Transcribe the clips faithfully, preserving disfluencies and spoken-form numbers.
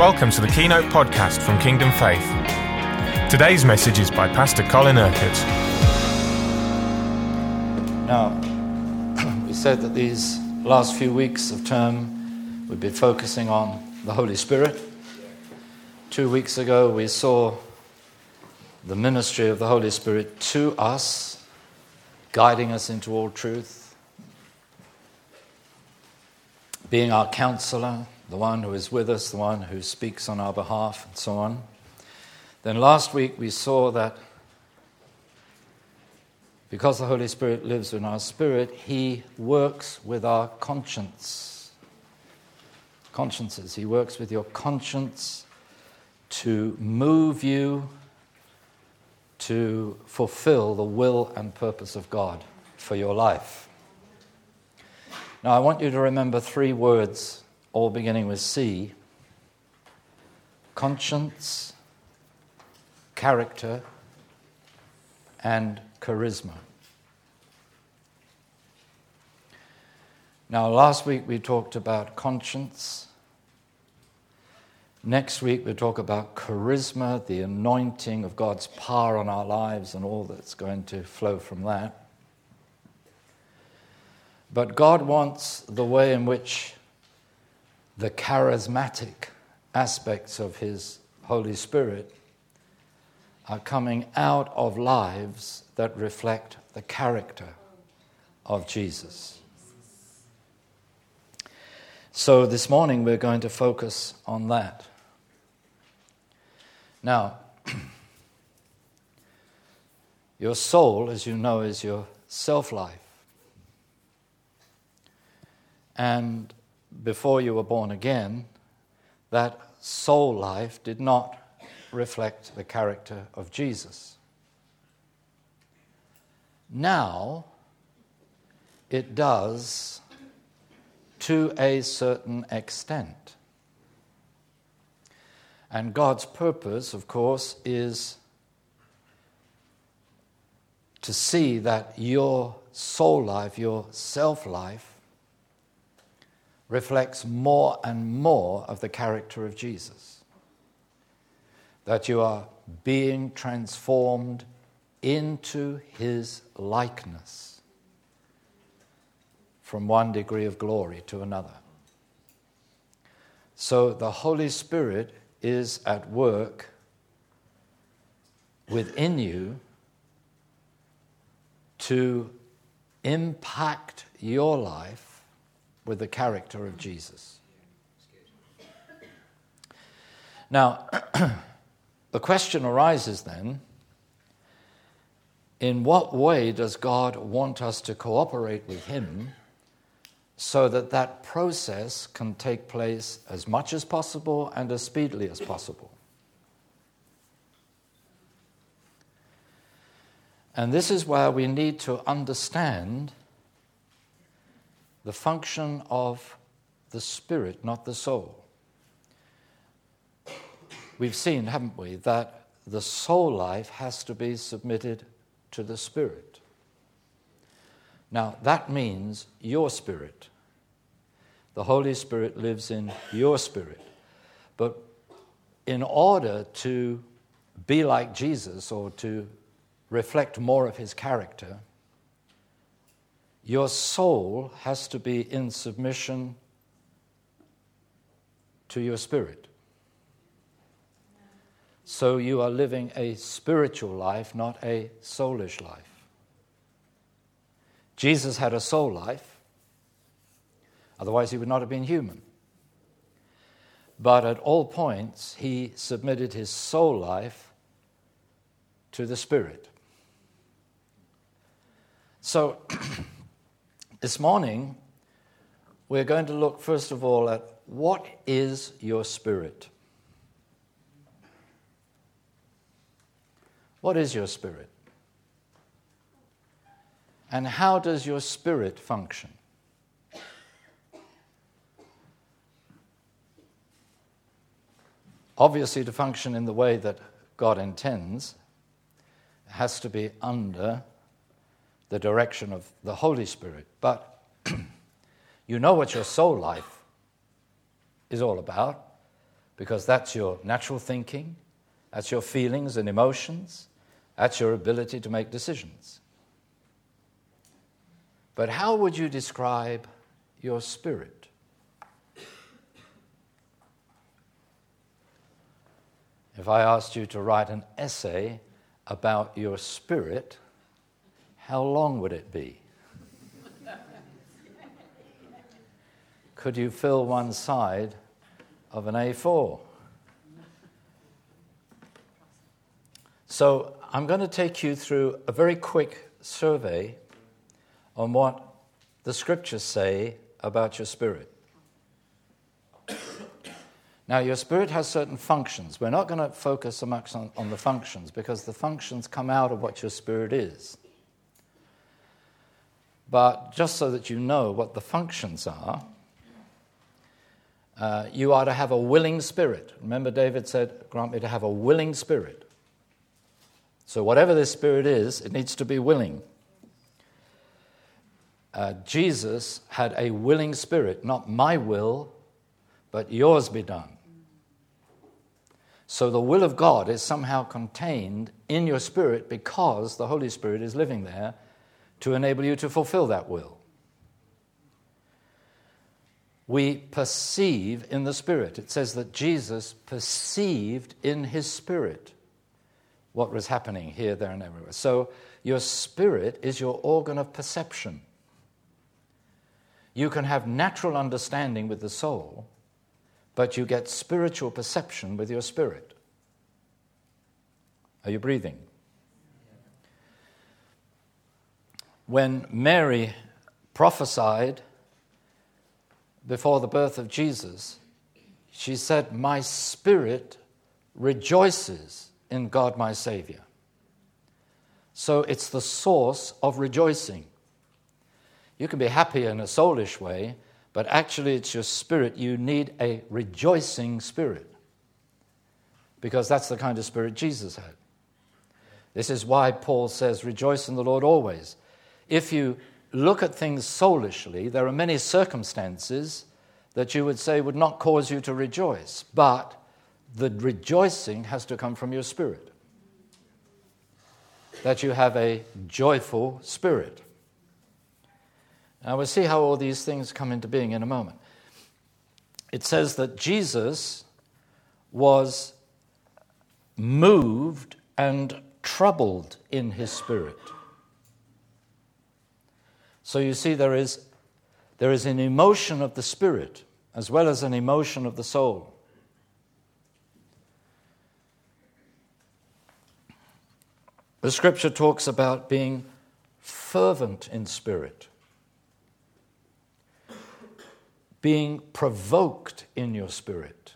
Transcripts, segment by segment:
Welcome to the Keynote podcast from Kingdom Faith. Today's message is by Pastor Colin Urquhart. Now, we said that these last few weeks of term we'd be focusing on the Holy Spirit. Two weeks ago we saw the ministry of the Holy Spirit to us, guiding us into all truth, being our counselor, the one who is with us, the one who speaks on our behalf, and so on. Then last week we saw that because the Holy Spirit lives in our spirit, He works with our conscience. Consciences. He works with your conscience to move you to fulfill the will and purpose of God for your life. Now I want you to remember three words, all beginning with C: conscience, character, and charisma. Now, last week we talked about conscience. Next week we'll talk about charisma, the anointing of God's power on our lives and all that's going to flow from that. But God wants the way in which the charismatic aspects of His Holy Spirit are coming out of lives that reflect the character of Jesus. So this morning we're going to focus on that. Now, your soul, as you know, is your self-life. And before you were born again, that soul life did not reflect the character of Jesus. Now, it does to a certain extent. And God's purpose, of course, is to see that your soul life, your self-life, reflects more and more of the character of Jesus. That you are being transformed into His likeness from one degree of glory to another. So the Holy Spirit is at work within you to impact your life with the character of Jesus. Now, the question arises then, in what way does God want us to cooperate with Him so that that process can take place as much as possible and as speedily as possible? And this is where we need to understand the function of the spirit, not the soul. We've seen, haven't we, that the soul life has to be submitted to the spirit. Now, that means your spirit. The Holy Spirit lives in your spirit. But in order to be like Jesus or to reflect more of His character, your soul has to be in submission to your spirit. So you are living a spiritual life, not a soulish life. Jesus had a soul life, otherwise He would not have been human. But at all points, He submitted His soul life to the Spirit. So, this morning, we're going to look first of all at what is your spirit? What is your spirit? And how does your spirit function? Obviously, to function in the way that God intends, it has to be under the direction of the Holy Spirit. But you know what your soul life is all about. because that's your natural thinking, that's your feelings and emotions, that's your ability to make decisions. But how would you describe your spirit? If I asked you to write an essay about your spirit, how long would it be? Could you fill one side of an A four? So I'm going to take you through a very quick survey on what the scriptures say about your spirit. Now, your spirit has certain functions. We're not going to focus so much on, on the functions, because the functions come out of what your spirit is. But just so that you know what the functions are, uh, you are to have a willing spirit. Remember, David said, grant me to have a willing spirit. So whatever this spirit is, it needs to be willing. Uh, Jesus had a willing spirit, not my will, but yours be done. So the will of God is somehow contained in your spirit because the Holy Spirit is living there to enable you to fulfill that will. We perceive in the Spirit. It says that Jesus perceived in his spirit what was happening here, there, and everywhere. So your spirit is your organ of perception. You can have natural understanding with the soul, but you get spiritual perception with your spirit. Are you breathing? When Mary prophesied before the birth of Jesus, she said, "My spirit rejoices in God my Savior." So it's the source of rejoicing. You can be happy in a soulish way, but actually it's your spirit. You need a rejoicing spirit, because that's the kind of spirit Jesus had. This is why Paul says, rejoice in the Lord always. If you look at things soulishly, there are many circumstances that you would say would not cause you to rejoice, but the rejoicing has to come from your spirit, that you have a joyful spirit. Now we'll see how all these things come into being in a moment. It says that Jesus was moved and troubled in his spirit. So you see, there is, there is an emotion of the spirit as well as an emotion of the soul. The scripture talks about being fervent in spirit, being provoked in your spirit.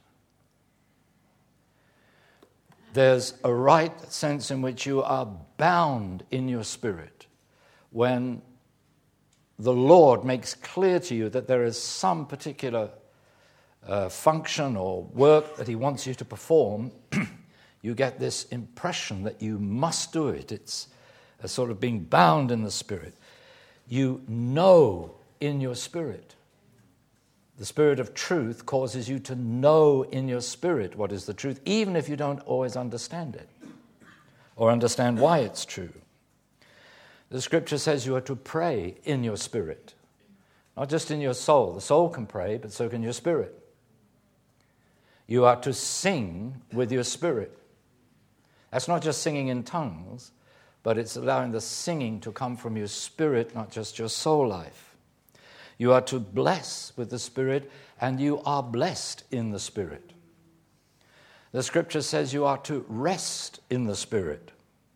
There's a right sense in which you are bound in your spirit when the Lord makes clear to you that there is some particular uh, function or work that he wants you to perform. You get this impression that you must do it. It's a sort of being bound in the spirit. You know in your spirit. The spirit of truth causes you to know in your spirit what is the truth, even if you don't always understand it or understand why it's true. The scripture says you are to pray in your spirit, not just in your soul. The soul can pray, but so can your spirit. You are to sing with your spirit. That's not just singing in tongues, but it's allowing the singing to come from your spirit, not just your soul life. You are to bless with the Spirit, and you are blessed in the Spirit. The scripture says you are to rest in the Spirit.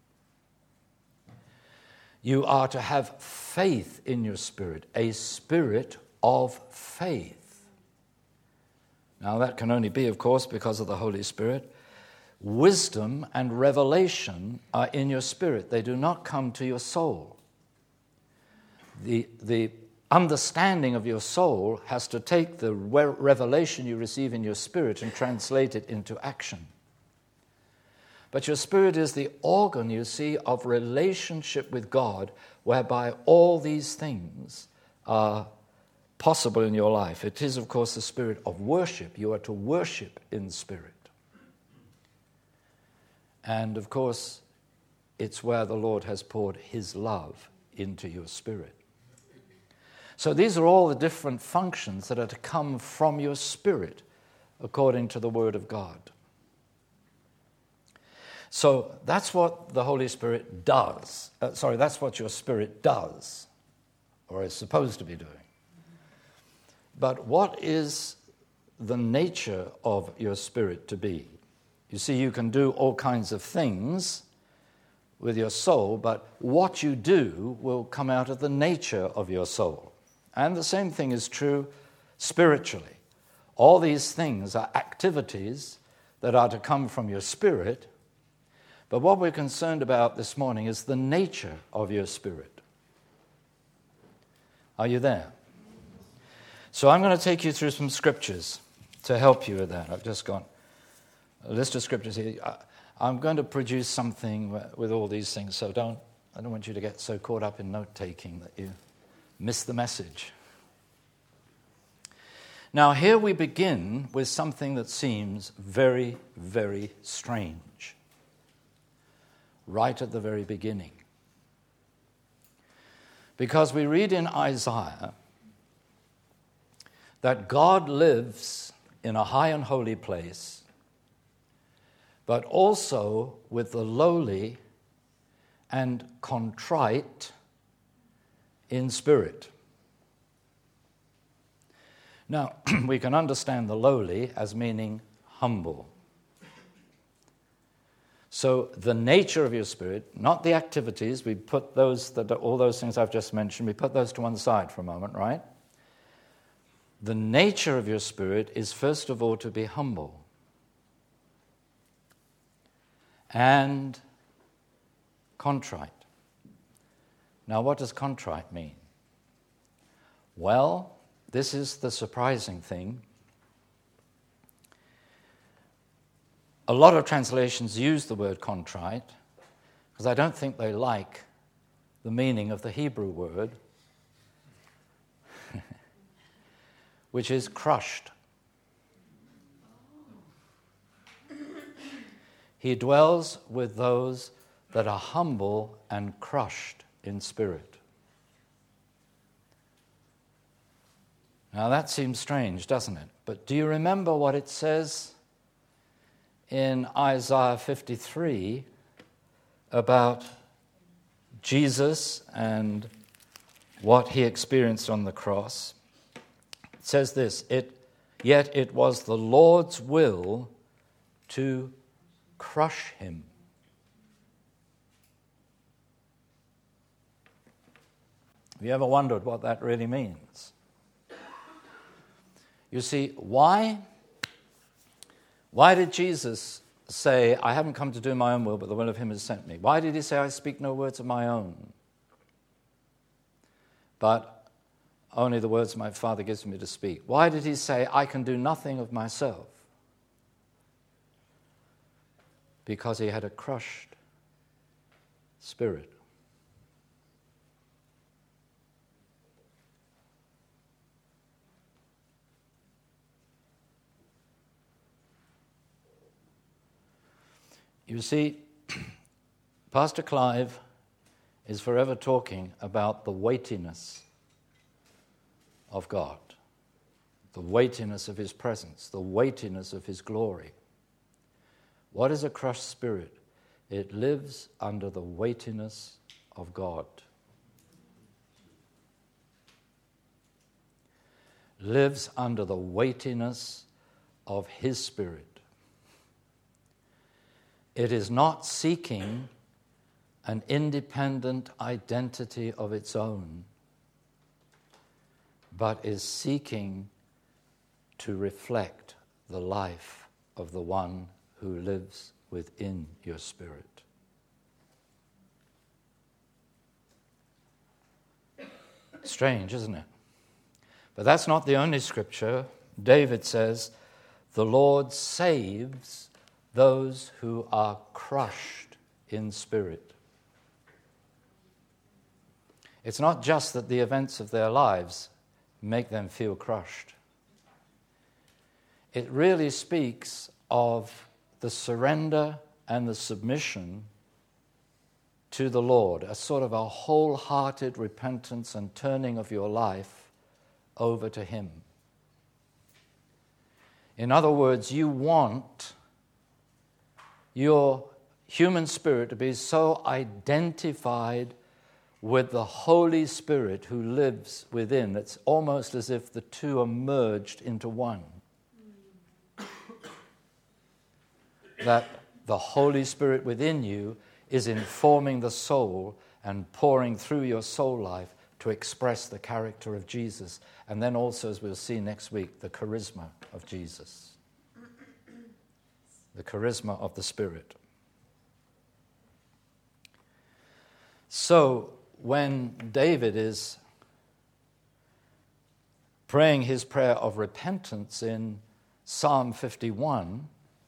You are to have faith in your spirit, a spirit of faith. Now that can only be, of course, because of the Holy Spirit. Wisdom and revelation are in your spirit. They do not come to your soul. The, the understanding of your soul has to take the revelation you receive in your spirit and translate it into action. But your spirit is the organ, you see, of relationship with God, whereby all these things are possible in your life. It is, of course, the spirit of worship. You are to worship in spirit. And, of course, it's where the Lord has poured his love into your spirit. So these are all the different functions that are to come from your spirit according to the Word of God. So that's what the Holy Spirit does. Uh, sorry, that's what your spirit does, or is supposed to be doing. But what is the nature of your spirit to be? You see, you can do all kinds of things with your soul, but what you do will come out of the nature of your soul. And the same thing is true spiritually. All these things are activities that are to come from your spirit, but what we're concerned about this morning is the nature of your spirit. Are you there? So I'm going to take you through some scriptures to help you with that. I've just got a list of scriptures here. I'm going to produce something with all these things, so don't, I don't want you to get so caught up in note-taking that you miss the message. Now, here we begin with something that seems very, very strange, right at the very beginning. Because we read in Isaiah that God lives in a high and holy place, but also with the lowly and contrite in spirit. Now, we can understand the lowly as meaning humble. So the nature of your spirit, not the activities, we put those, that all those things I've just mentioned, we put those to one side for a moment, right? The nature of your spirit is first of all to be humble and contrite. Now, what does contrite mean? Well, this is the surprising thing. A lot of translations use the word contrite because I don't think they like the meaning of the Hebrew word, which is crushed. He dwells with those that are humble and crushed in spirit. Now that seems strange, doesn't it? But do you remember what it says in Isaiah fifty-three about Jesus and what he experienced on the cross? It says this, it, yet it was the Lord's will to crush him. Have you ever wondered what that really means? You see, why? Why did Jesus say, I haven't come to do my own will, but the will of him who sent me? Why did he say, I speak no words of my own, but only the words my Father gives me to speak? Why did he say, I can do nothing of myself? Because he had a crushed spirit. You see, Pastor Clive is forever talking about the weightiness of God, the weightiness of his presence, the weightiness of his glory. What is a crushed spirit? It lives under the weightiness of God. Lives under the weightiness of his spirit. It is not seeking an independent identity of its own, but is seeking to reflect the life of the one who lives within your spirit. Strange, isn't it? But that's not the only scripture. David says, the Lord saves those who are crushed in spirit. It's not just that the events of their lives make them feel crushed. It really speaks of the surrender and the submission to the Lord, a sort of a wholehearted repentance and turning of your life over to Him. In other words, you want your human spirit to be so identified with the Holy Spirit who lives within. It's almost as if the two are merged into one. That the Holy Spirit within you is informing the soul and pouring through your soul life to express the character of Jesus. And then also, as we'll see next week, the charisma of Jesus. The charisma of the Spirit. So, when David is praying his prayer of repentance in Psalm fifty-one,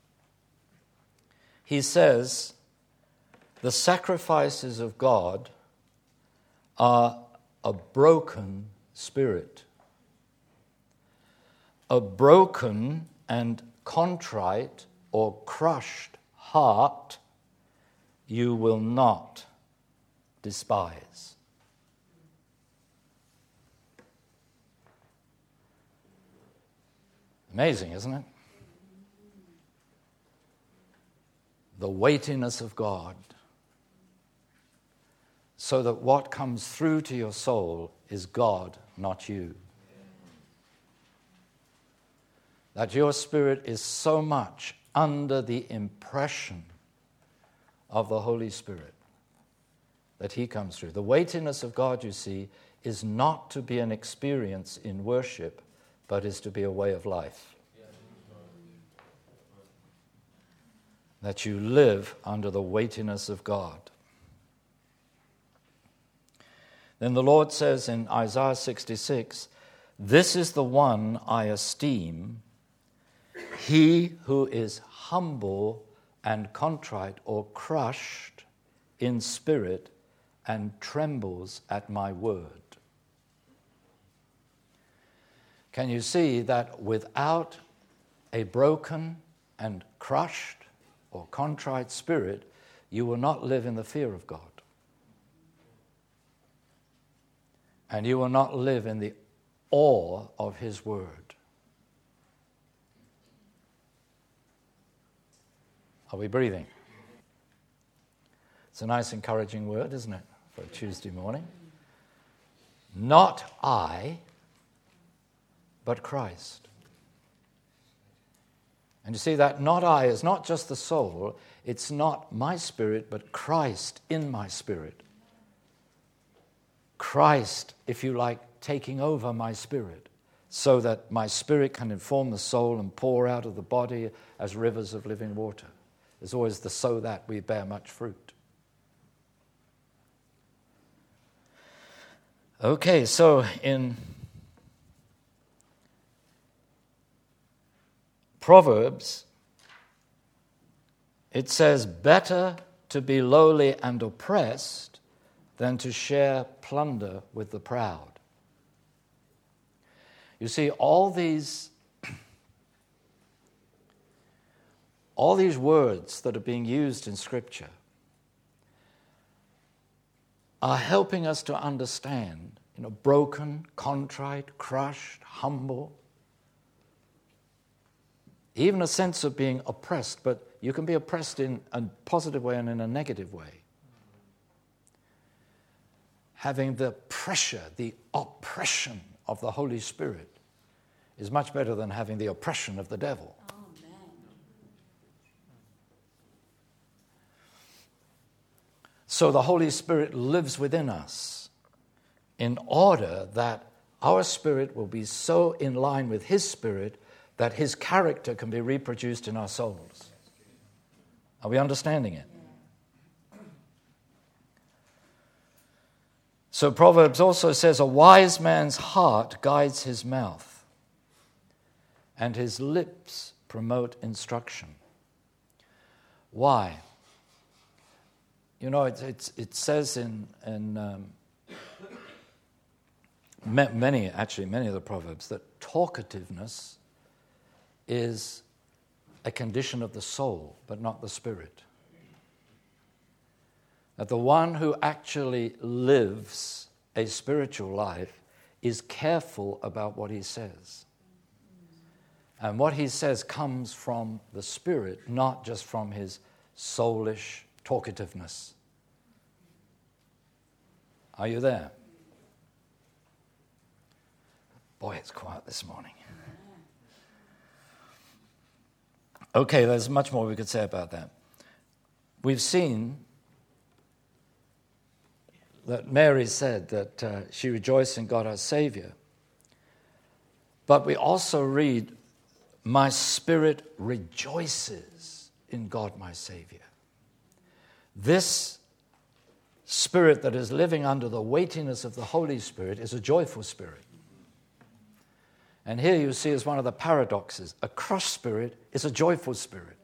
he says, the sacrifices of God are a broken spirit. A broken and contrite or crushed heart you will not despise. Amazing, isn't it? The weightiness of God, so that what comes through to your soul is God, not you. That your spirit is so much under the impression of the Holy Spirit that He comes through. The weightiness of God, you see, is not to be an experience in worship, but is to be a way of life. That you live under the weightiness of God. Then the Lord says in Isaiah sixty-six, "This is the one I esteem, he who is humble and contrite or crushed in spirit and trembles at my word." Can you see that without a broken and crushed or contrite spirit, you will not live in the fear of God. And you will not live in the awe of His word. Are we breathing? It's a nice, encouraging word, isn't it, for a Tuesday morning? Not I, but Christ. And you see that not I is not just the soul, it's not my spirit, but Christ in my spirit. Christ, if you like, taking over my spirit, so that my spirit can inform the soul and pour out of the body as rivers of living water. There's always the so that we bear much fruit. Okay, so in Proverbs, it says, better to be lowly and oppressed than to share plunder with the proud. You see, all these, all these words that are being used in Scripture are helping us to understand, you know, broken, contrite, crushed, humble. Even a sense of being oppressed, but you can be oppressed in a positive way and in a negative way. Having the pressure, the oppression of the Holy Spirit is much better than having the oppression of the devil. Amen. So the Holy Spirit lives within us in order that our spirit will be so in line with His Spirit that His character can be reproduced in our souls. Are we understanding it? So Proverbs also says, a wise man's heart guides his mouth, and his lips promote instruction. Why? You know, it, it, it says in, in um, many, actually many of the Proverbs, that talkativeness is a condition of the soul, but not the spirit. That the one who actually lives a spiritual life is careful about what he says. And what he says comes from the Spirit, not just from his soulish talkativeness. Are you there? Boy, it's quiet this morning. Okay, there's much more we could say about that. We've seen that Mary said that uh, she rejoiced in God our Savior. But we also read, my spirit rejoices in God my Savior. This spirit that is living under the weightiness of the Holy Spirit is a joyful spirit. And here you see as one of the paradoxes, a crushed spirit is a joyful spirit.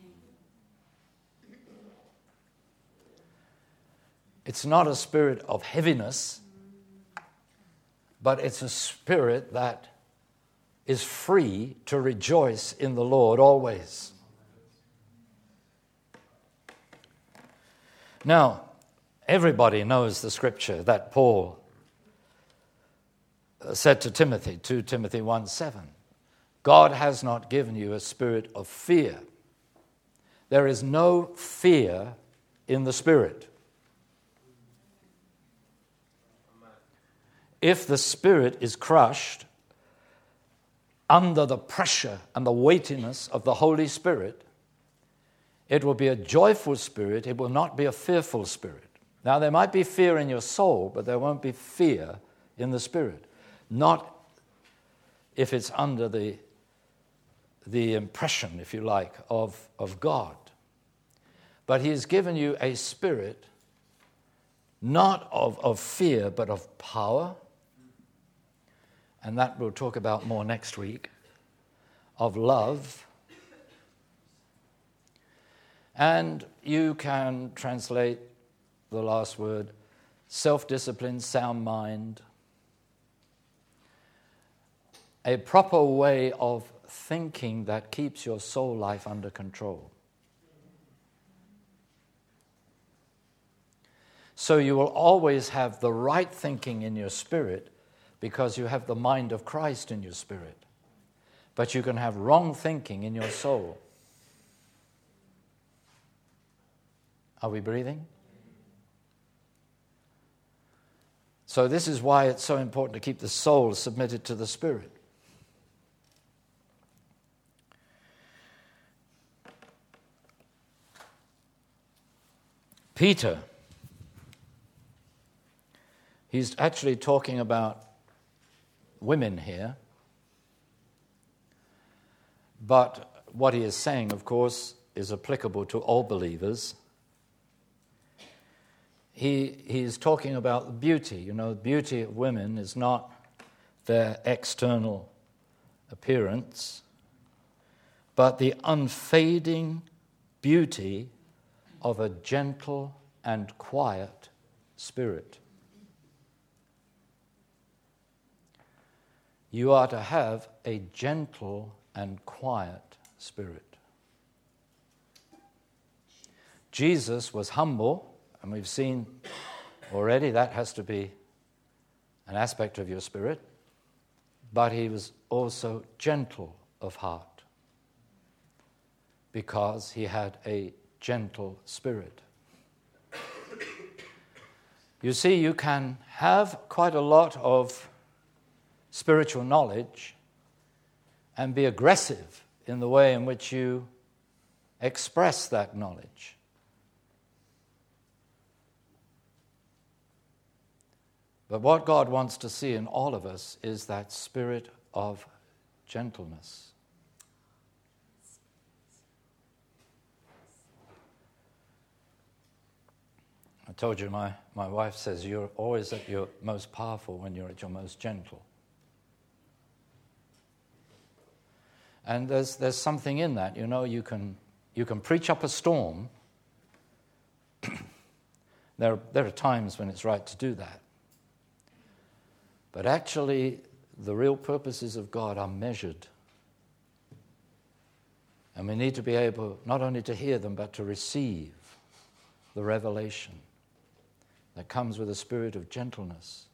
It's not a spirit of heaviness, but it's a spirit that is free to rejoice in the Lord always. Now, everybody knows the scripture that Paul said to Timothy, Second Timothy one seven. God has not given you a spirit of fear. There is no fear in the Spirit. If the Spirit is crushed under the pressure and the weightiness of the Holy Spirit, it will be a joyful spirit. It will not be a fearful spirit. Now, there might be fear in your soul, but there won't be fear in the Spirit. Not if it's under the, the impression, if you like, of, of God. But he has given you a spirit not of, of fear, but of power. And that we'll talk about more next week, of love. And you can translate the last word, self-discipline, sound mind, a proper way of thinking that keeps your soul life under control. So you will always have the right thinking in your spirit, because you have the mind of Christ in your spirit. But you can have wrong thinking in your soul. Are we breathing? So this is why it's so important to keep the soul submitted to the Spirit. Peter, he's actually talking about women here. But what he is saying, of course, is applicable to all believers. He, he's talking about beauty. You know, the beauty of women is not their external appearance, but the unfading beauty of a gentle and quiet spirit. You are to have a gentle and quiet spirit. Jesus was humble, and we've seen already that has to be an aspect of your spirit, but he was also gentle of heart because he had a gentle spirit. You see, you can have quite a lot of spiritual knowledge and be aggressive in the way in which you express that knowledge. But what God wants to see in all of us is that spirit of gentleness. I told you, my, my wife says you're always at your most powerful when you're at your most gentle. And there's there's something in that, you know, you can you can preach up a storm. there, there are times when it's right to do that. But actually, the real purposes of God are measured. And we need to be able not only to hear them, but to receive the revelation that comes with a spirit of gentleness,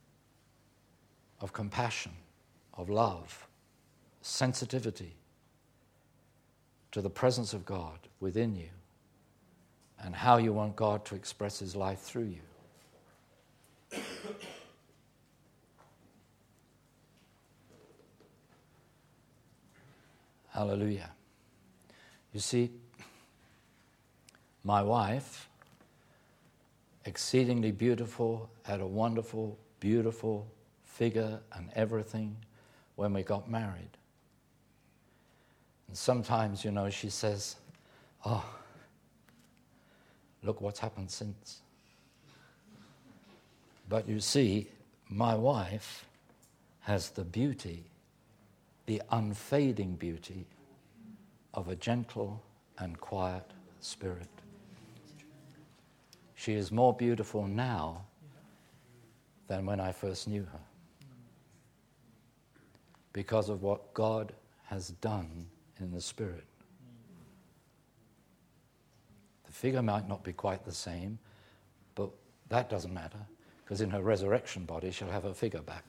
of compassion, of love, sensitivity to the presence of God within you and how you want God to express his life through you. Hallelujah. You see, my wife, exceedingly beautiful, had a wonderful, beautiful figure and everything when we got married. And sometimes, you know, she says, oh, look what's happened since. But you see, my wife has the beauty, the unfading beauty of a gentle and quiet spirit. She is more beautiful now than when I first knew her, because of what God has done in the spirit. The figure might not be quite the same, but that doesn't matter, because in her resurrection body she'll have her figure back.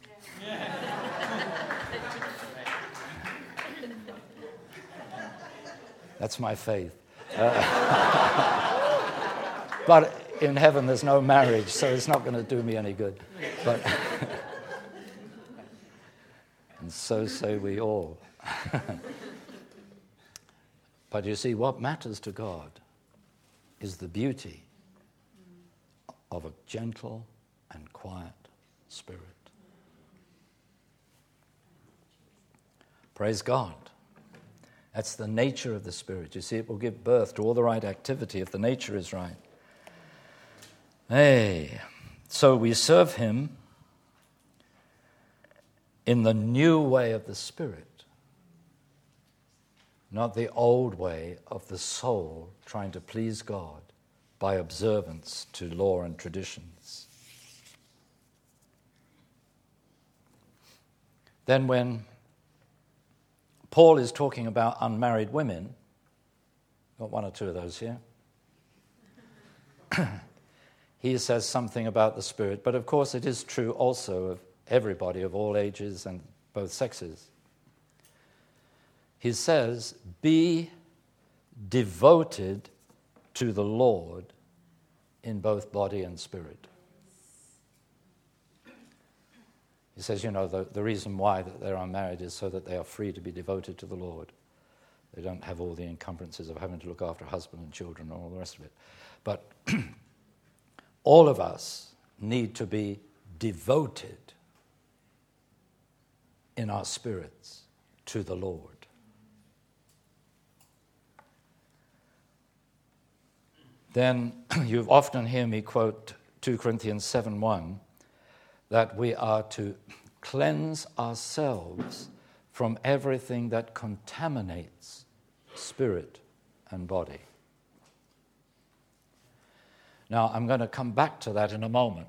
That's my faith. Uh, but in heaven there's no marriage, so it's not going to do me any good. But and so say we all. But you see, what matters to God is the beauty of a gentle and quiet spirit. Praise God. That's the nature of the Spirit. You see, it will give birth to all the right activity if the nature is right. Hey, so we serve him in the new way of the Spirit, not the old way of the soul trying to please God by observance to law and traditions. Then when Paul is talking about unmarried women, got one or two of those here, he says something about the Spirit, but of course it is true also of everybody of all ages and both sexes. He says, be devoted to the Lord in both body and spirit. He says, you know, the, the reason why that they're unmarried is so that they are free to be devoted to the Lord. They don't have all the encumbrances of having to look after a husband and children and all the rest of it. But all of us need to be devoted in our spirits to the Lord. Then you've often heard me quote two Corinthians seven one, that we are to cleanse ourselves from everything that contaminates spirit and body. Now, I'm going to come back to that in a moment,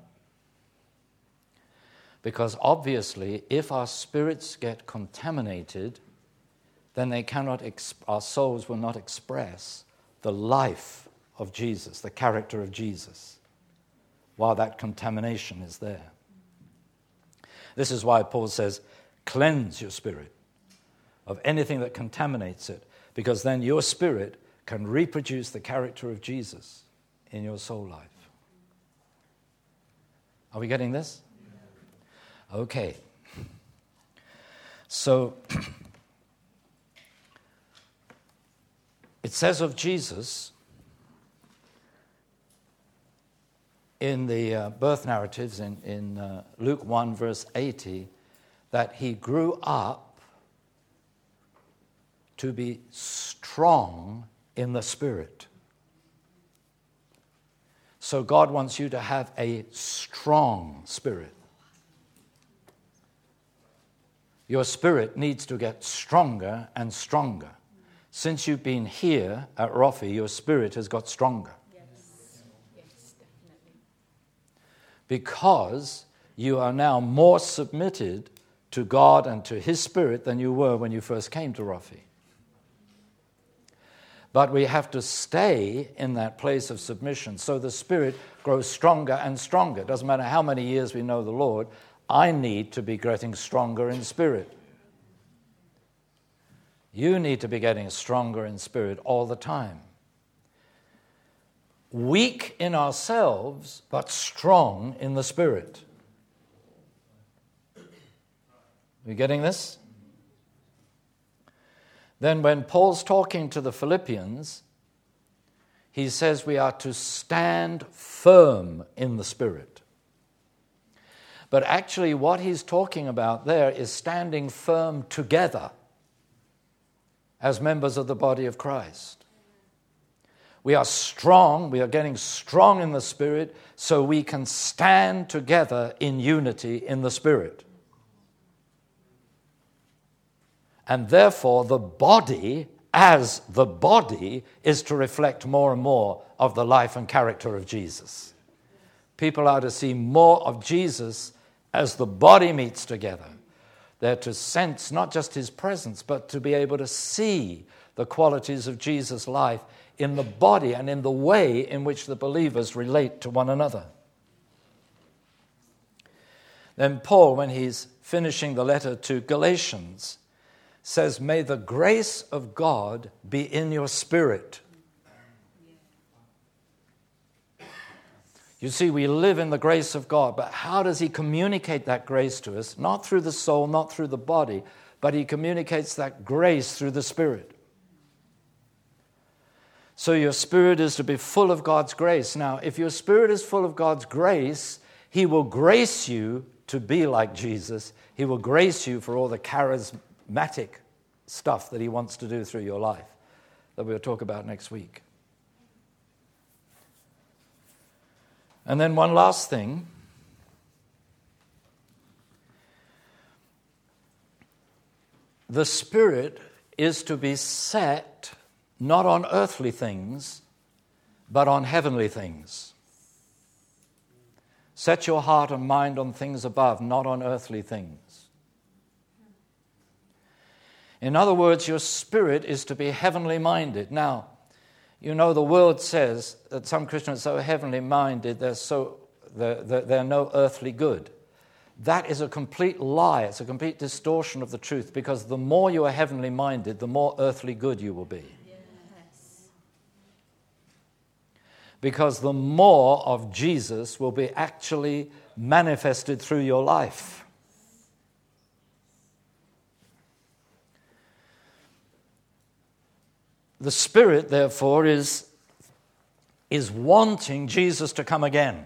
because obviously, if our spirits get contaminated, then they cannot, exp- our souls will not express the life of Jesus, the character of Jesus, while that contamination is there. This is why Paul says, cleanse your spirit of anything that contaminates it, because then your spirit can reproduce the character of Jesus in your soul life. Are we getting this? Okay. So, it says of Jesus in the uh, birth narratives in, in uh, Luke one, verse eighty, that he grew up to be strong in the Spirit. So God wants you to have a strong spirit. Your spirit needs to get stronger and stronger. Since you've been here at Roffey, your spirit has got stronger. Because you are now more submitted to God and to His Spirit than you were when you first came to Rofi. But we have to stay in that place of submission so the Spirit grows stronger and stronger. It doesn't matter how many years we know the Lord, I need to be getting stronger in spirit. You need to be getting stronger in spirit all the time. Weak in ourselves, but strong in the Spirit. Are you getting this? Then when Paul's talking to the Philippians, he says we are to stand firm in the Spirit. But actually what he's talking about there is standing firm together as members of the body of Christ. We are strong, we are getting strong in the Spirit so we can stand together in unity in the Spirit. And therefore, the body, as the body, is to reflect more and more of the life and character of Jesus. People are to see more of Jesus as the body meets together. They're to sense not just His presence, but to be able to see the qualities of Jesus' life in the body and in the way in which the believers relate to one another. Then Paul, when he's finishing the letter to Galatians, says, may the grace of God be in your spirit. You see, we live in the grace of God, but how does He communicate that grace to us? Not through the soul, not through the body, but He communicates that grace through the Spirit. So your spirit is to be full of God's grace. Now, if your spirit is full of God's grace, He will grace you to be like Jesus. He will grace you for all the charismatic stuff that He wants to do through your life that we'll talk about next week. And then one last thing. The Spirit is to be set not on earthly things, but on heavenly things. Set your heart and mind on things above, not on earthly things. In other words, your spirit is to be heavenly minded. Now, you know, the world says that some Christians are so heavenly minded, they're so they're, they're, they're no earthly good. That is a complete lie. It's a complete distortion of the truth, because the more you are heavenly minded, the more earthly good you will be. Yes. Because the more of Jesus will be actually manifested through your life. The Spirit, therefore, is, is wanting Jesus to come again.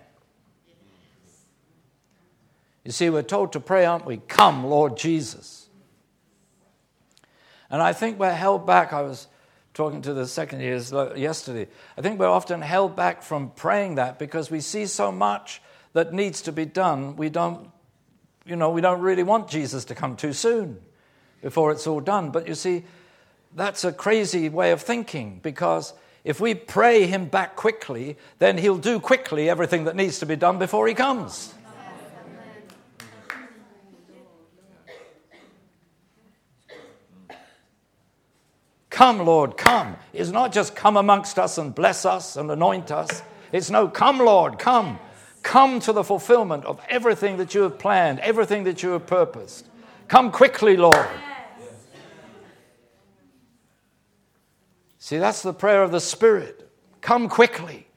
You see, we're told to pray, aren't we? Come, Lord Jesus. And I think we're held back. I was talking to the second years yesterday. I think we're often held back from praying that because we see so much that needs to be done. We don't, you know, we don't really want Jesus to come too soon before it's all done. But you see, that's a crazy way of thinking, because if we pray Him back quickly, then He'll do quickly everything that needs to be done before He comes. Come, Lord, come. It's not just come amongst us and bless us and anoint us. It's no, come, Lord, come. Come to the fulfillment of everything that you have planned, everything that you have purposed. Come quickly, Lord. See, that's the prayer of the Spirit. Come quickly.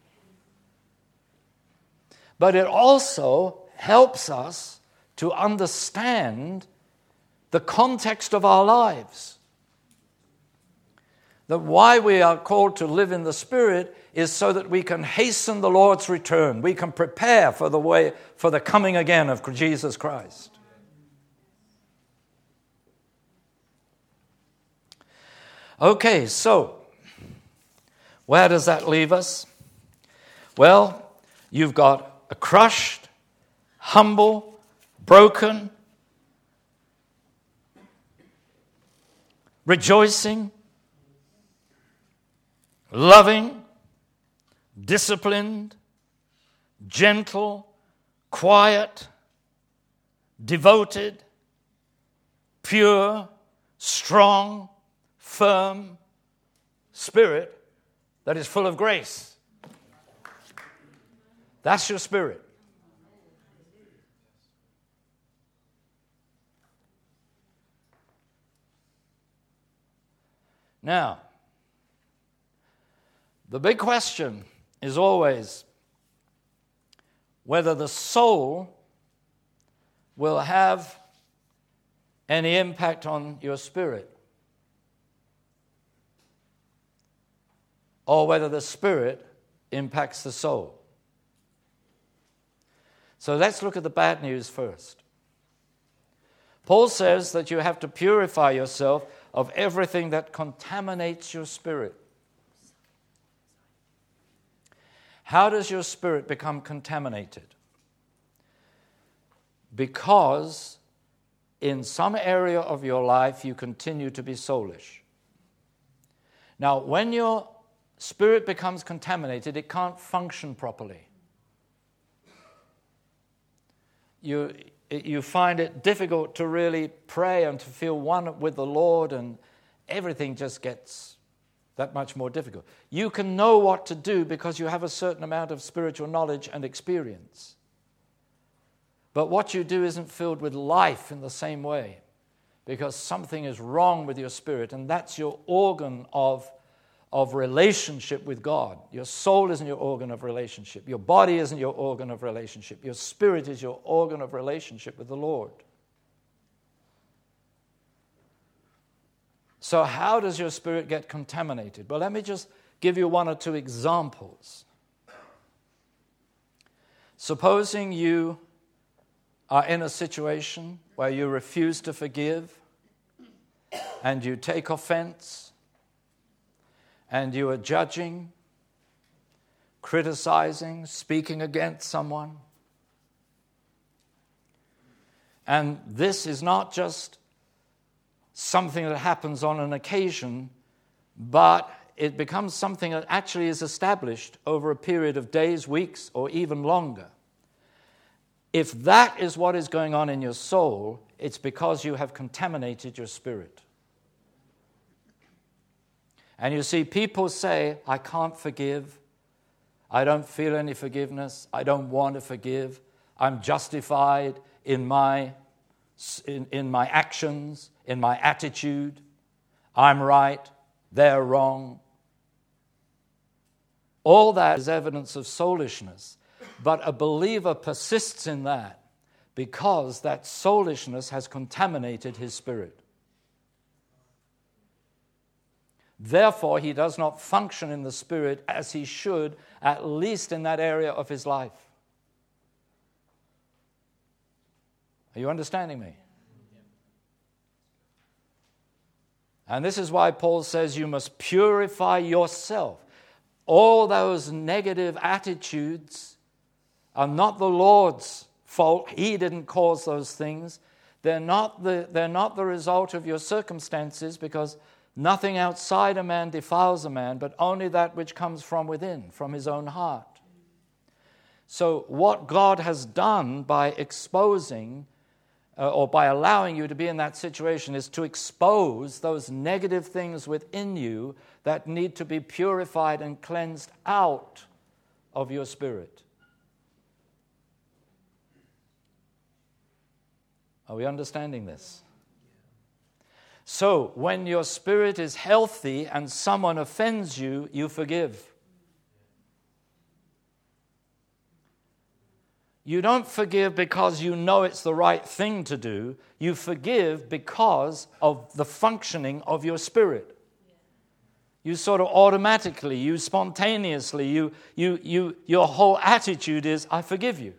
But it also helps us to understand the context of our lives. That why we are called to live in the Spirit is so that we can hasten the Lord's return. We can prepare for the way, for the coming again of Jesus Christ. Okay, so where does that leave us? Well, you've got a crushed, humble, broken, rejoicing, loving, disciplined, gentle, quiet, devoted, pure, strong, firm spirit that is full of grace. That's your spirit. Now, the big question is always whether the soul will have any impact on your spirit, or whether the spirit impacts the soul. So let's look at the bad news first. Paul says that you have to purify yourself of everything that contaminates your spirit. How does your spirit become contaminated? Because in some area of your life you continue to be soulish. Now, when your spirit becomes contaminated, it can't function properly. You, you find it difficult to really pray and to feel one with the Lord, and everything just gets that much more difficult. You can know what to do because you have a certain amount of spiritual knowledge and experience. But what you do isn't filled with life in the same way, because something is wrong with your spirit, and that's your organ of, of relationship with God. Your soul isn't your organ of relationship. Your body isn't your organ of relationship. Your spirit is your organ of relationship with the Lord. So how does your spirit get contaminated? Well, let me just give you one or two examples. Supposing you are in a situation where you refuse to forgive and you take offense and you are judging, criticizing, speaking against someone. And this is not just something that happens on an occasion, but it becomes something that actually is established over a period of days, weeks, or even longer. If that is what is going on in your soul, it's because you have contaminated your spirit. And you see, people say, I can't forgive. I don't feel any forgiveness. I don't want to forgive. I'm justified in my, in, in my actions, in my attitude. I'm right. They're wrong. All that is evidence of soulishness. But a believer persists in that because that soulishness has contaminated his spirit. Therefore, he does not function in the spirit as he should, at least in that area of his life. Are you understanding me? And this is why Paul says you must purify yourself. All those negative attitudes are not the Lord's fault. He didn't cause those things. They're not the, they're not the result of your circumstances, because nothing outside a man defiles a man, but only that which comes from within, from his own heart. So what God has done by exposing uh, or by allowing you to be in that situation is to expose those negative things within you that need to be purified and cleansed out of your spirit. Are we understanding this? So, when your spirit is healthy and someone offends you, you forgive. You don't forgive because you know it's the right thing to do. You forgive because of the functioning of your spirit. You sort of automatically, you spontaneously, you, you, you, your whole attitude is, I forgive you.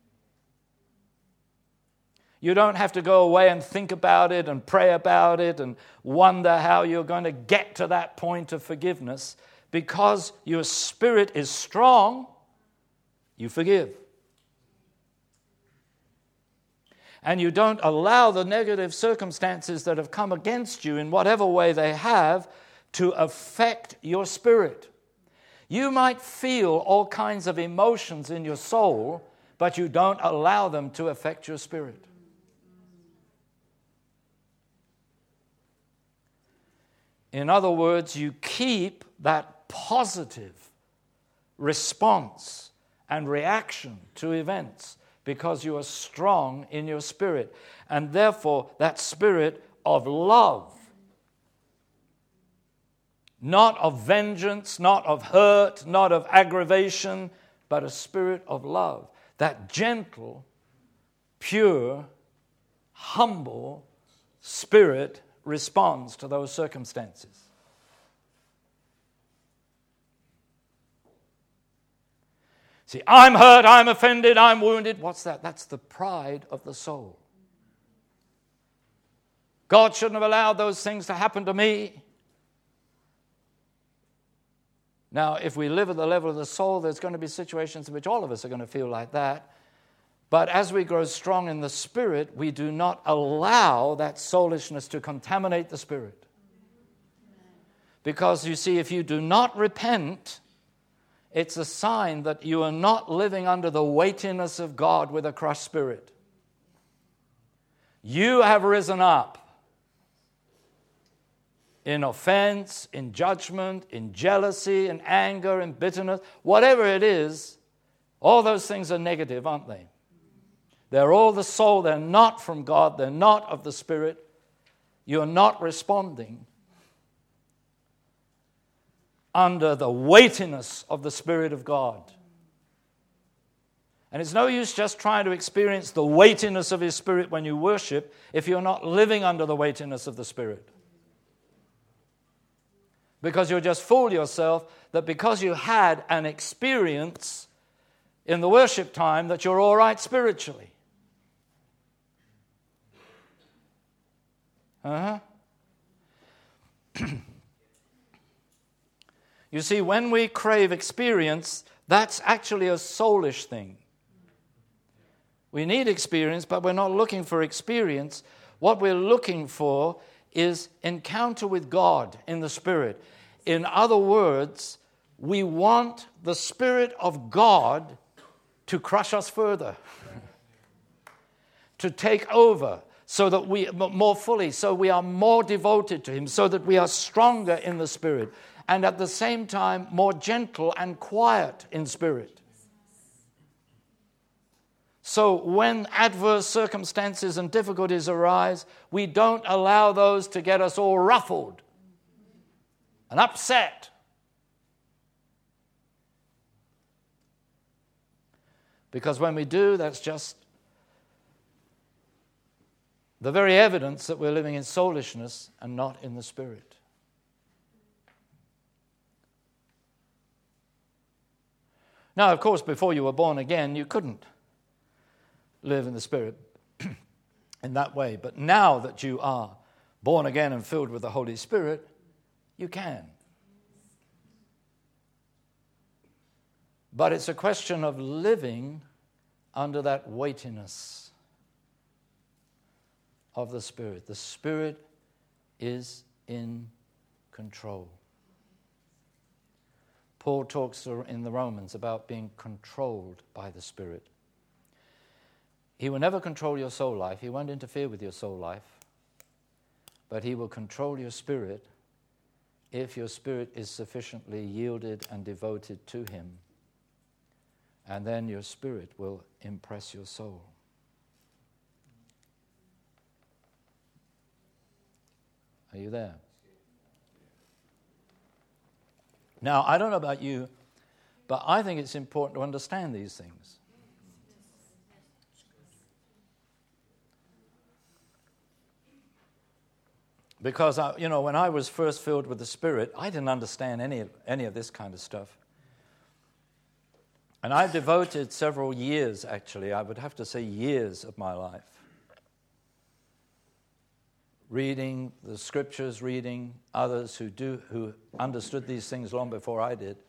You don't have to go away and think about it and pray about it and wonder how you're going to get to that point of forgiveness. Because your spirit is strong, you forgive. And you don't allow the negative circumstances that have come against you in whatever way they have to affect your spirit. You might feel all kinds of emotions in your soul, but you don't allow them to affect your spirit. In other words, you keep that positive response and reaction to events because you are strong in your spirit. And therefore, that spirit of love, not of vengeance, not of hurt, not of aggravation, but a spirit of love. That gentle, pure, humble spirit responds to those circumstances. See, I'm hurt, I'm offended, I'm wounded. What's that? That's the pride of the soul. God shouldn't have allowed those things to happen to me. Now, if we live at the level of the soul, there's going to be situations in which all of us are going to feel like that. But as we grow strong in the spirit, we do not allow that soulishness to contaminate the spirit. Because you see, if you do not repent, it's a sign that you are not living under the weightiness of God with a crushed spirit. You have risen up in offense, in judgment, in jealousy, in anger, in bitterness, whatever it is. All those things are negative, aren't they? They're all the soul. They're not from God. They're not of the Spirit. You're not responding under the weightiness of the Spirit of God. And it's no use just trying to experience the weightiness of His Spirit when you worship if you're not living under the weightiness of the Spirit. Because you'll just fool yourself that because you had an experience in the worship time that you're all right spiritually. Uh-huh. You see, when we crave experience, that's actually a soulish thing. We need experience, but we're not looking for experience. What we're looking for is encounter with God in the Spirit. In other words, we want the Spirit of God to crush us further, to take over, so that we more fully, so we are more devoted to Him, so that we are stronger in the Spirit, and at the same time more gentle and quiet in spirit. So when adverse circumstances and difficulties arise, we don't allow those to get us all ruffled and upset. Because when we do, that's just the very evidence that we're living in soulishness and not in the Spirit. Now, of course, before you were born again, you couldn't live in the Spirit in that way. But now that you are born again and filled with the Holy Spirit, you can. But it's a question of living under that weightiness of the Spirit. The Spirit is in control. Paul talks in the Romans about being controlled by the Spirit. He will never control your soul life. He won't interfere with your soul life. But He will control your spirit if your spirit is sufficiently yielded and devoted to Him. And then your spirit will impress your soul. Are you there? Now, I don't know about you, but I think it's important to understand these things. Because, I, you know, when I was first filled with the Spirit, I didn't understand any, any of this kind of stuff. And I devoted several years, actually, I would have to say years of my life, reading the Scriptures, reading others who do who understood these things long before I did,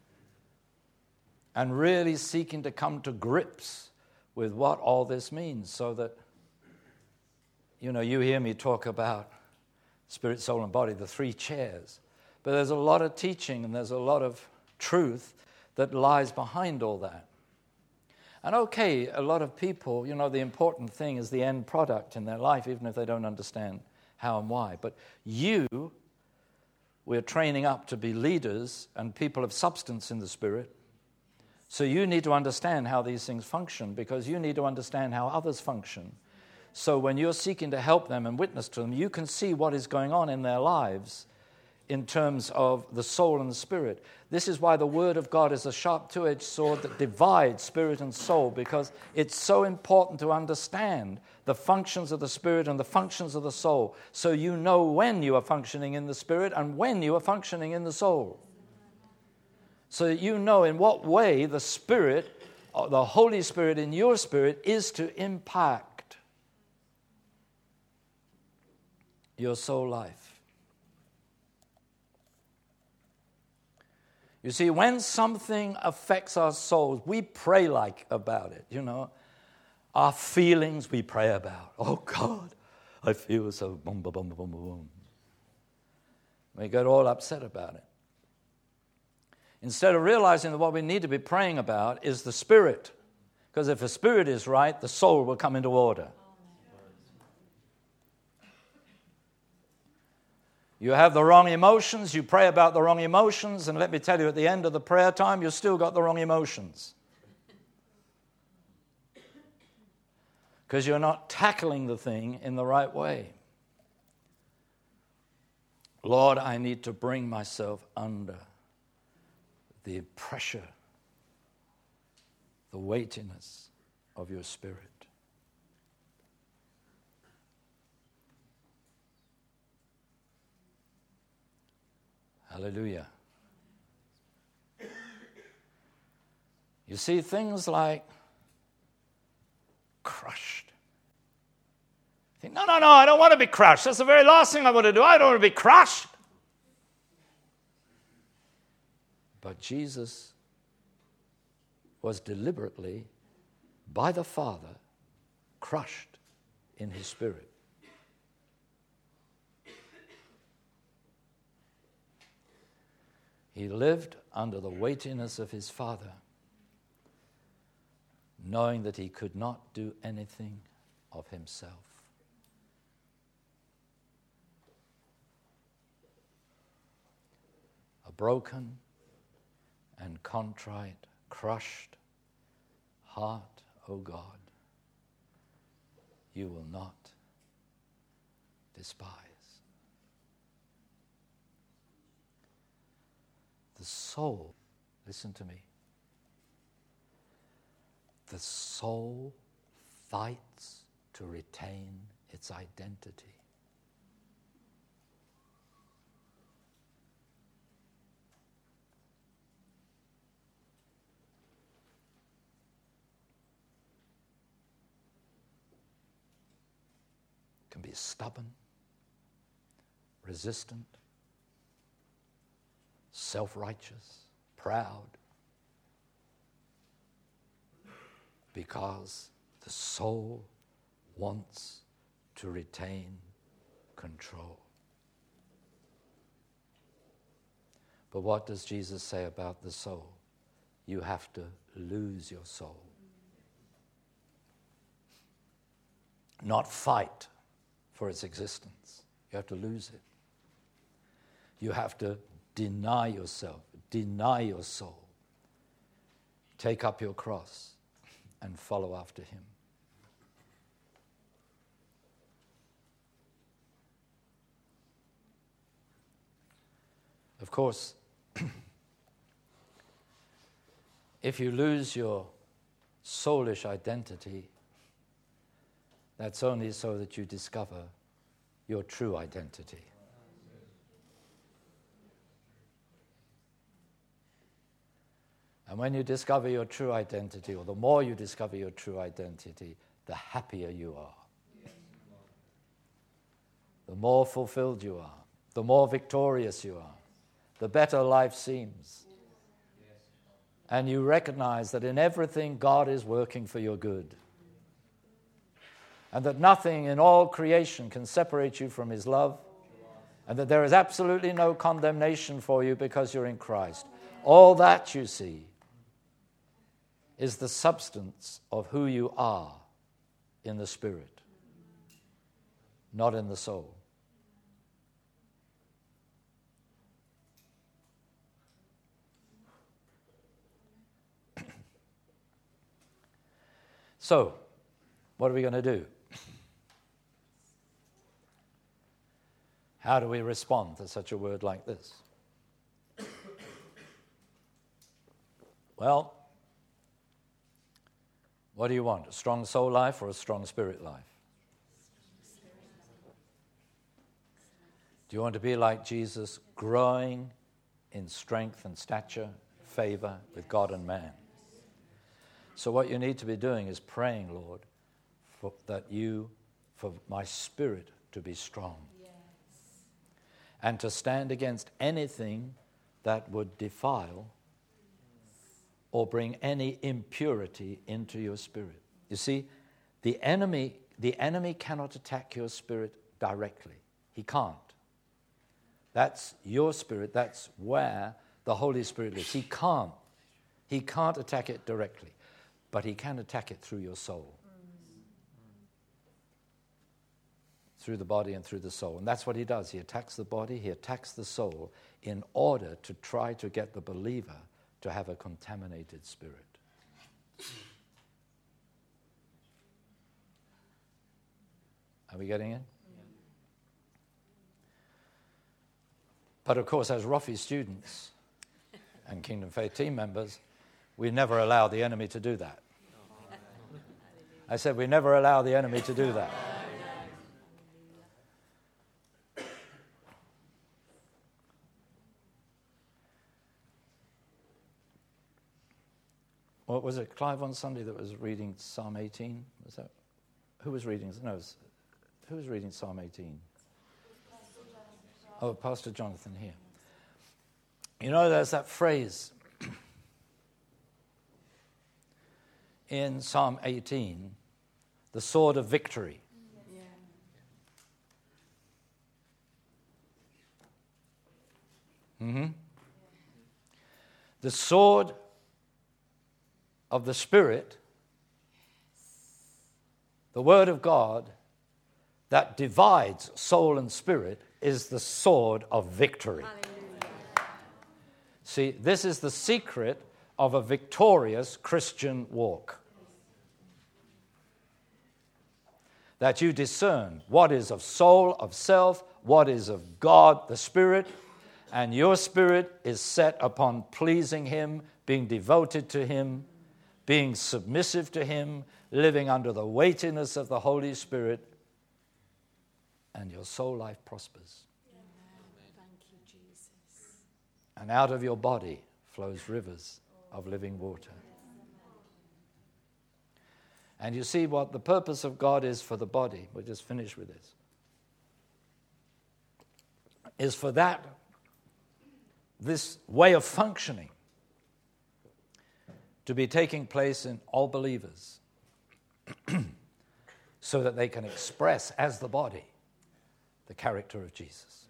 and really seeking to come to grips with what all this means, so that, you know, you hear me talk about spirit, soul, and body, the three chairs, but there's a lot of teaching and there's a lot of truth that lies behind all that. And okay, a lot of people, you know, the important thing is the end product in their life, even if they don't understand how and why. But you we're training up to be leaders and people of substance in the Spirit. So you need to understand how these things function, because you need to understand how others function. So when you're seeking to help them and witness to them, you can see what is going on in their lives in terms of the soul and the spirit. This is why the Word of God is a sharp two-edged sword that divides spirit and soul, because it's so important to understand the functions of the spirit and the functions of the soul, so you know when you are functioning in the spirit and when you are functioning in the soul. So that you know in what way the Spirit, the Holy Spirit in your spirit, is to impact your soul life. You see, when something affects our souls, we pray like about it, you know. Our feelings we pray about. Oh, God, I feel so boom, boom, boom, boom, boom. We get all upset about it. Instead of realizing that what we need to be praying about is the Spirit. Because if the Spirit is right, the soul will come into order. You have the wrong emotions, you pray about the wrong emotions, and let me tell you, at the end of the prayer time, you've still got the wrong emotions. Because you're not tackling the thing in the right way. Lord, I need to bring myself under the pressure, the weightiness of your Spirit. Hallelujah. You see, things like crushed. You think, no, no, no, I don't want to be crushed. That's the very last thing I want to do. I don't want to be crushed. But Jesus was deliberately, by the Father, crushed in his spirit. He lived under the weightiness of his Father, knowing that he could not do anything of himself. A broken and contrite, crushed heart, O God, you will not despise. The soul, listen to me, the soul fights to retain its identity. Can be stubborn, resistant, self-righteous, proud, because the soul wants to retain control. But what does Jesus say about the soul? You have to lose your soul. Not fight for its existence. You have to lose it. You have to deny yourself, deny your soul. Take up your cross and follow after him. Of course, if you lose your soulish identity, that's only so that you discover your true identity. And when you discover your true identity, or the more you discover your true identity, the happier you are. The more fulfilled you are, the more victorious you are, the better life seems. And you recognize that in everything God is working for your good. And that nothing in all creation can separate you from his love. And that there is absolutely no condemnation for you because you're in Christ. All that you see is the substance of who you are in the Spirit, not in the soul. So, what are we going to do? How do we respond to such a word like this? Well, what do you want? A strong soul life or a strong spirit life? Do you want to be like Jesus, growing in strength and stature, favor with God and man? So what you need to be doing is praying, Lord, for that you, for my spirit to be strong. Yes. And to stand against anything that would defile or bring any impurity into your spirit. You see, the enemy, the enemy cannot attack your spirit directly. He can't. That's your spirit. That's where the Holy Spirit lives. He can't. He can't attack it directly, but he can attack it through your soul. Through the body and through the soul. And that's what he does. He attacks the body, he attacks the soul in order to try to get the believer to have a contaminated spirit. Are we getting in? But of course, as Roffey students and Kingdom Faith team members, we never allow the enemy to do that. I said we never allow the enemy to do that. What was it, Clive on Sunday that was reading Psalm eighteen? Was that who was reading? No, it was, who was reading Psalm eighteen? Oh, Pastor Jonathan here. You know, there's that phrase in Psalm eighteen, the sword of victory. Yeah. Mm-hmm. The sword of the Spirit, the Word of God that divides soul and spirit, is the sword of victory. Hallelujah. See, this is the secret of a victorious Christian walk. That you discern what is of soul, of self, what is of God, the Spirit, and your spirit is set upon pleasing Him, being devoted to Him, being submissive to Him, living under the weightiness of the Holy Spirit, and your soul life prospers. Amen. Thank you, Jesus. And out of your body flows rivers of living water. And you see what the purpose of God is for the body. We'll just finish with this. Is for that, this way of functioning to be taking place in all believers so that they can express as the body the character of Jesus.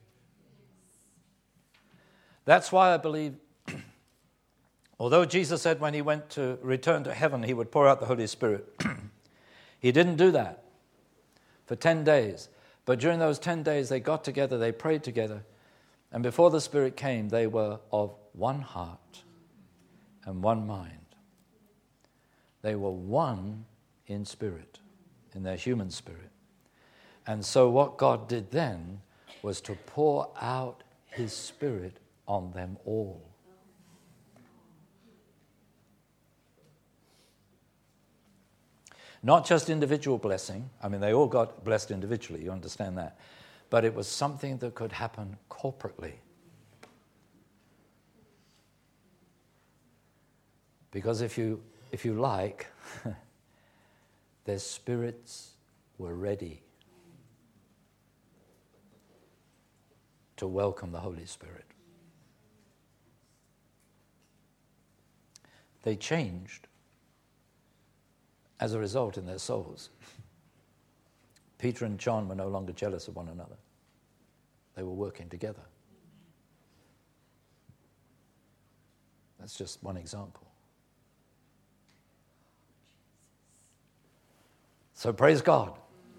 That's why I believe, although Jesus said when he went to return to heaven, he would pour out the Holy Spirit, he didn't do that for ten days. But during those ten days, they got together, they prayed together, and before the Spirit came, they were of one heart and one mind. They were one in spirit, in their human spirit. And so what God did then was to pour out His Spirit on them all. Not just individual blessing. I mean, they all got blessed individually, you understand that. But it was something that could happen corporately. Because if you, if you like, their spirits were ready to welcome the Holy Spirit. They changed as a result in their souls. Peter and John were no longer jealous of one another. They were working together. That's just one example. So praise God.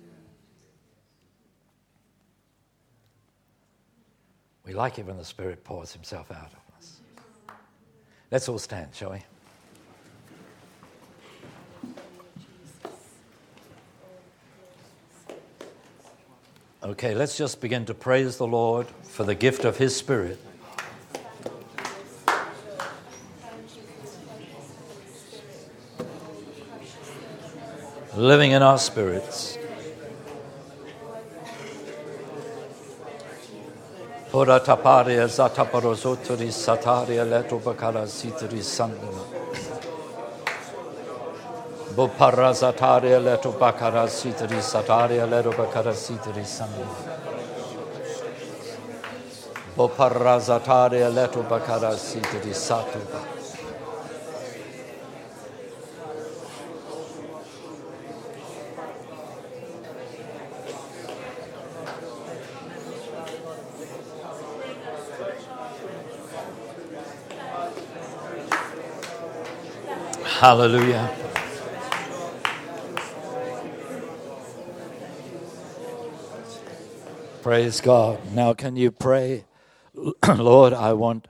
We like it when the Spirit pours Himself out of us. Let's all stand, shall we? Okay, let's just begin to praise the Lord for the gift of His Spirit. Living in our spirits. Pura taparia zataparosoturi sataria letubakara sitri sandana. Bopara zataria letubakara sitri sataria letubakara sitri sandana. Bopara zataria letubakara sitri satuba. Hallelujah. Praise God. Now can you pray, Lord, I want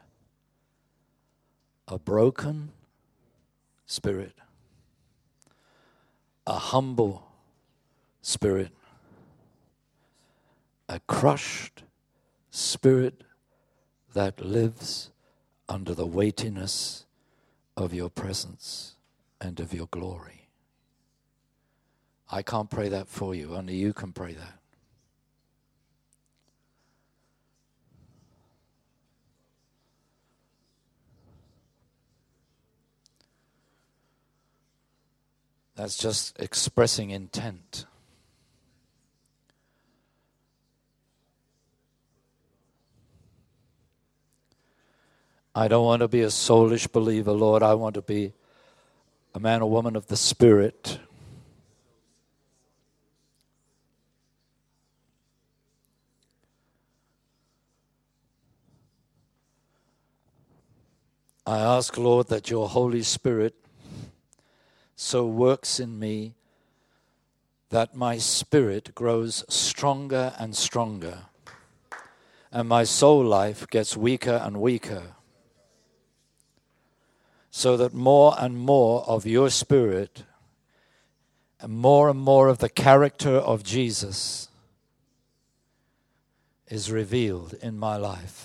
a broken spirit, a humble spirit, a crushed spirit that lives under the weightiness of your presence and of your glory. I can't pray that for you. Only you can pray that. That's just expressing intent. I don't want to be a soulish believer, Lord. I want to be a man or woman of the Spirit. I ask, Lord, that your Holy Spirit so works in me that my spirit grows stronger and stronger, and my soul life gets weaker and weaker, so that more and more of your Spirit and more and more of the character of Jesus is revealed in my life.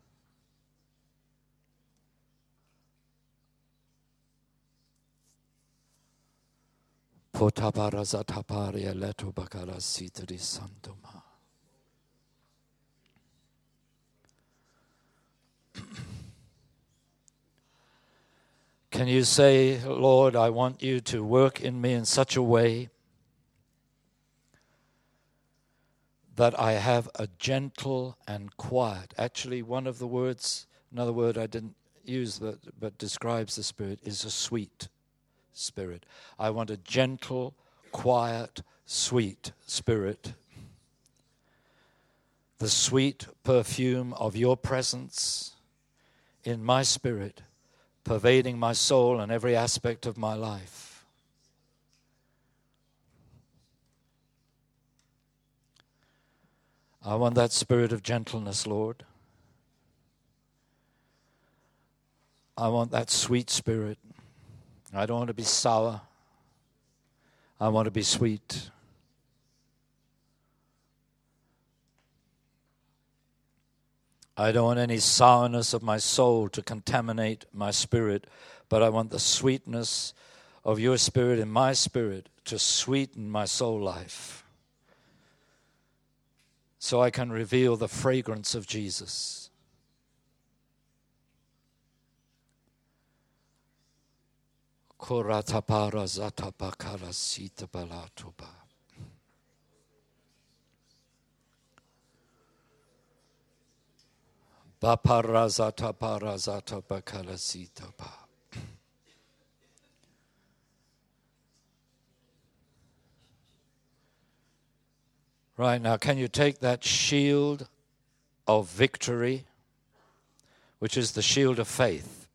Potabarazataparia leto bakara sitri santoma. Can you say, Lord, I want you to work in me in such a way that I have a gentle and quiet. Actually, one of the words, another word I didn't use but, but describes the Spirit is a sweet spirit. I want a gentle, quiet, sweet spirit. The sweet perfume of your presence in my spirit, pervading my soul and every aspect of my life. I want that spirit of gentleness, Lord. I want that sweet spirit. I don't want to be sour. I want to be sweet. I don't want any sourness of my soul to contaminate my spirit, but I want the sweetness of your spirit in my spirit to sweeten my soul life, so I can reveal the fragrance of Jesus. Koratapara zatapakara sitabalatuba. Baparazata parazata bakalasita pa. Right now, can you take that shield of victory, which is the shield of faith?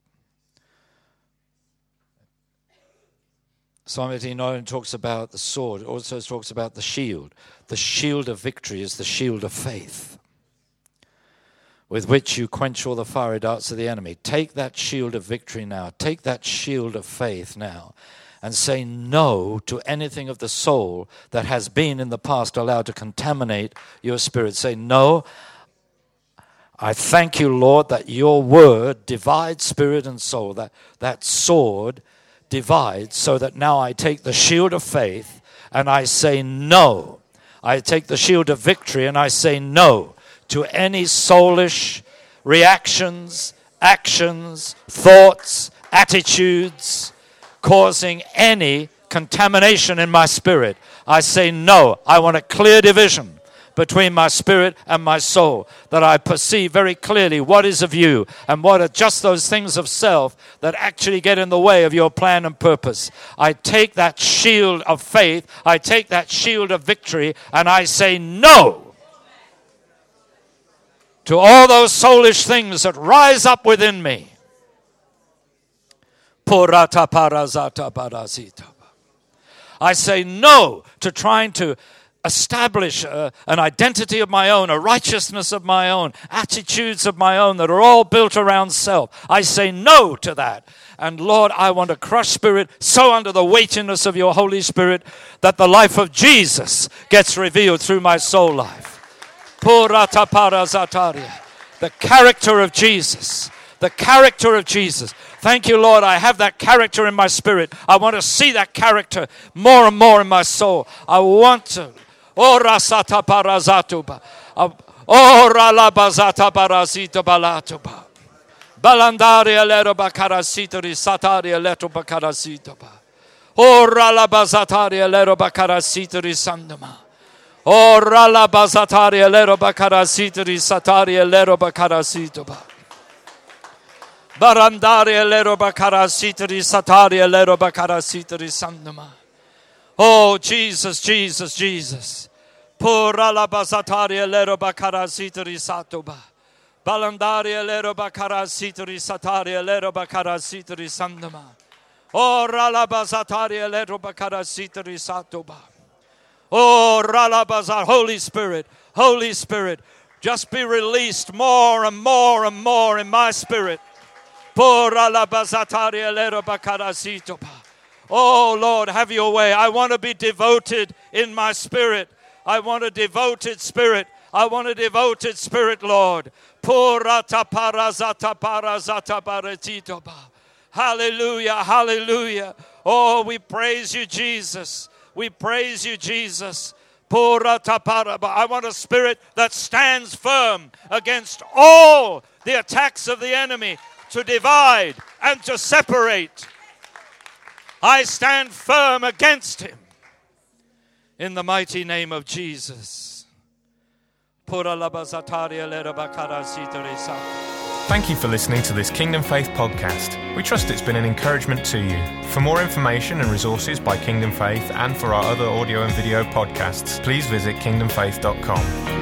Psalm eighty-nine talks about the sword, it also talks about the shield. The shield of victory is the shield of faith, with which you quench all the fiery darts of the enemy. Take that shield of victory now. Take that shield of faith now and say no to anything of the soul that has been in the past allowed to contaminate your spirit. Say, no, I thank you, Lord, that your word divides spirit and soul, that that sword divides, so that now I take the shield of faith and I say no. I take the shield of victory and I say no to any soulish reactions, actions, thoughts, attitudes, causing any contamination in my spirit. I say no. I want a clear division between my spirit and my soul, that I perceive very clearly what is of you and what are just those things of self that actually get in the way of your plan and purpose. I take that shield of faith, I take that shield of victory, and I say no to all those soulish things that rise up within me. I say no to trying to establish uh, an identity of my own, a righteousness of my own, attitudes of my own that are all built around self. I say no to that. And Lord, I want to crush spirit so under the weightiness of your Holy Spirit that the life of Jesus gets revealed through my soul life. The character of Jesus. The character of Jesus. Thank you, Lord. I have that character in my spirit. I want to see that character more and more in my soul. I want to. Oh, rasata parazatuba. Oh, ralabazata parazita balatuba. Balandari alero bakarasita risatari aleto bakarasita ba. Oh, ralabazatari alero bakarasita risandama. Oh, ralabazatari alero bakarasita risatari alero bakarasita ba. Barandari alero bakarasita risatari alero bakarasita risandama. Oh, Jesus, Jesus, Jesus. Pura la bazatari alero bakarasita risatoba. Balandari alero bakarasita risatari alero bakarasita risandama. Oh, rala bazatari alero bakarasita risatoba. Oh, rala bazar, Holy Spirit, Holy Spirit, just be released more and more and more in my spirit. Pura la bazatari alero bakarasitoba. Oh, Lord, have your way. I want to be devoted in my spirit. I want a devoted spirit. I want a devoted spirit, Lord. Purata parazata parazata baratitoba. Hallelujah, hallelujah. Oh, we praise you, Jesus. We praise you, Jesus. Purata paraba. I want a spirit that stands firm against all the attacks of the enemy to divide and to separate. I stand firm against him in the mighty name of Jesus. Thank you for listening to this Kingdom Faith podcast. We trust it's been an encouragement to you. For more information and resources by Kingdom Faith and for our other audio and video podcasts, please visit kingdom faith dot com.